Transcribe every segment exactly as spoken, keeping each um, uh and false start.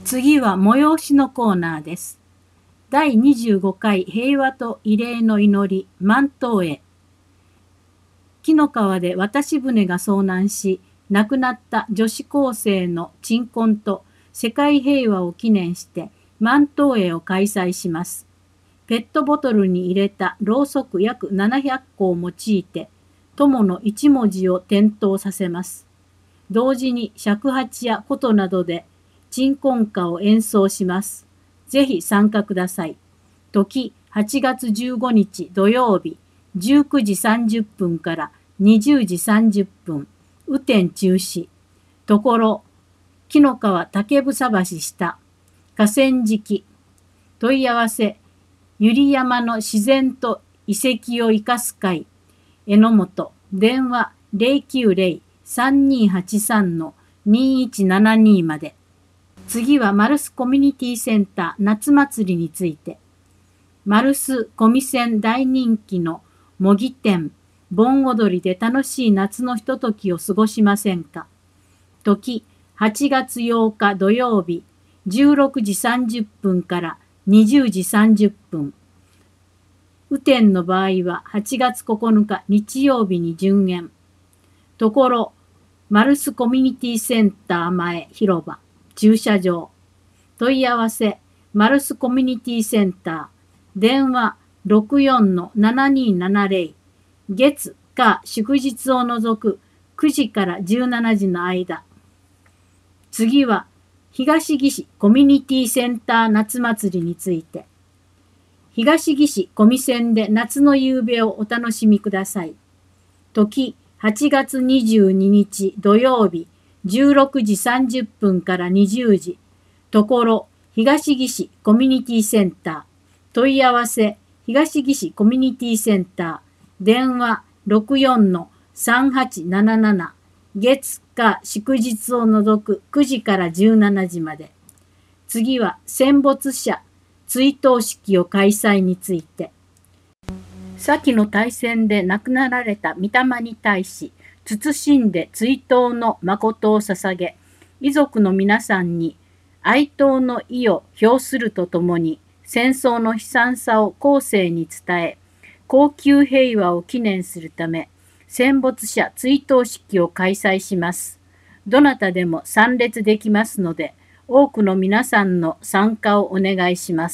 次は催しのコーナーです。だいにじゅうごかい平和と慰霊の祈り万灯会。紀の川で渡し船が遭難し、亡くなった女子高生の鎮魂と世界平和を記念して万灯会を開催します。ペットボトルに入れたろうそく約ななひゃっこを用いて、友の一文字を点灯させます。同時に尺八や琴などで鎮魂歌を演奏します。ぜひ参加ください。時はちがつじゅうごにち土曜日じゅうくじさんじゅっぷんからにじゅうじさんじゅっぷん、雨天中止。ところ、紀の川竹房橋下、河川敷。問い合わせ、百合山の自然と遺跡を生かす会、榎本、電話 ゼロきゅうゼロ さんにーはちさん にーいちななに まで。次はマルスコミュニティセンター夏祭りについて。マルスコミセン大人気の模擬店、盆踊りで楽しい夏のひとときを過ごしませんか。時はちがつようか土曜日じゅうろくじさんじゅっぷんからにじゅうじさんじゅっぷん。雨天の場合ははちがつここのか日曜日に順延。ところ、マルスコミュニティセンター前広場、駐車場。問い合わせ、マルスコミュニティセンター、電話 ろくよんのななにーななゼロ、月火祝日を除くくじからじゅうしちじの間。次は、東木市コミュニティセンター夏祭りについて。東木市コミセンで夏の夕べをお楽しみください。時はちがつにじゅうににち土曜日じゅうろくじさんじゅっぷんからにじゅうじ。ところ、東木市コミュニティセンター。問い合わせ、東木市コミュニティセンター。電話 ろくよんのさんはちなななな。月火祝日を除くくじからじゅうしちじまで。次は戦没者追悼式を開催について。先の大戦で亡くなられた御霊に対し、謹んで追悼の誠を捧げ、遺族の皆さんに哀悼の意を表するとともに、戦争の悲惨さを後世に伝え、恒久平和を記念するため、戦没者追悼式を開催します。どなたでも参列できますので、多くの皆さんの参加をお願いします。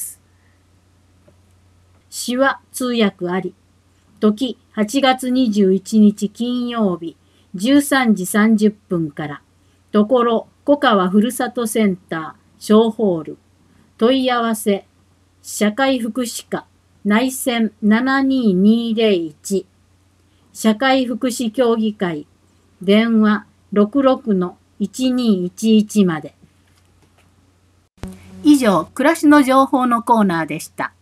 手話通訳あり。時はちがつにじゅういちにち金曜日じゅうさんじさんじゅっぷんから。ところ、小川ふるさとセンター小ホール。問い合わせ、社会福祉課内線ななにーにーゼロいち。社会福祉協議会。電話 ろくろくのいちにーいちいち まで。以上、暮らしの情報のコーナーでした。